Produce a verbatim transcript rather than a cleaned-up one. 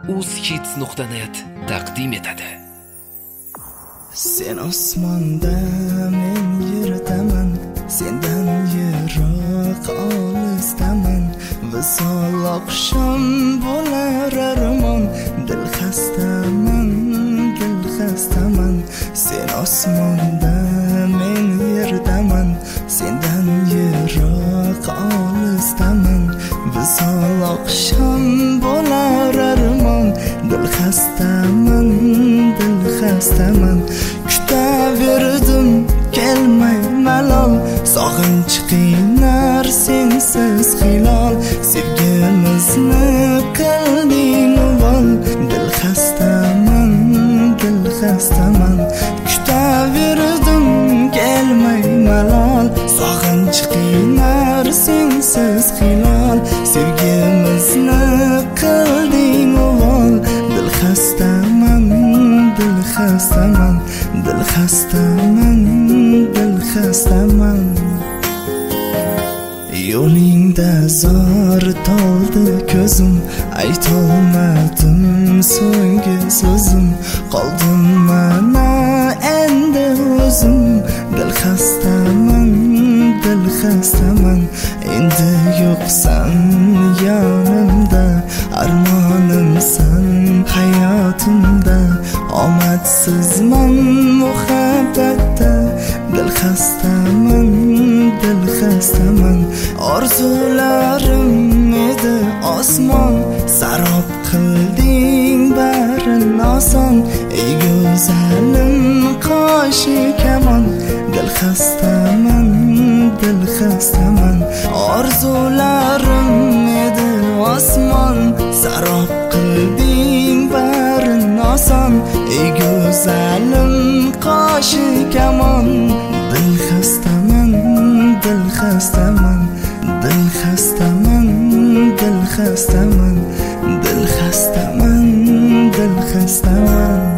uzhits nuqta net taqdim etadi. Sen osmonda, men yerdaman, sendan yiroq olisdaman. Visol oqshom bo'lar armon, dil xastaman, dil xastaman. Sen osmonda, men yerdaman, sendan yiroq olisdaman. Visol oqshom bo'lar armon, dil xastaman, dil xastaman. Kutaverdim kelmay malol, sog'inch qiynar sensiz hilol. Sevgimizni qilding uvol, dil xastaman, dil xastaman. Kutaverdim kelmay malol, sog'inch qiynar sensiz hilol. Sevgimizni qilding uvol, dil xastaman, dil xastaman, dil xastaman, dil xastaman. Yo'lingda zor toldi ko'zim, aytolmadim so'nggi so'zim. Qoldim mana endi o'zim, dil xastaman, dil xastaman. Endi yo'qsan yonimda, armonimsan hayotimda. Omadsizman muhabbatda, dil xastaman, dil xastaman. Orzularim edi osmon, sarob qilding barin oson. Ey go'zalim qoshi kamon, dil xastaman, dil xastaman. Orzularim edi osmon, sarob qilding barin oson. Ey go'zalim qoshi kamon, dil xastaman, dil xastaman, dil xastaman, dil xastaman, dil xastaman, dil xastaman.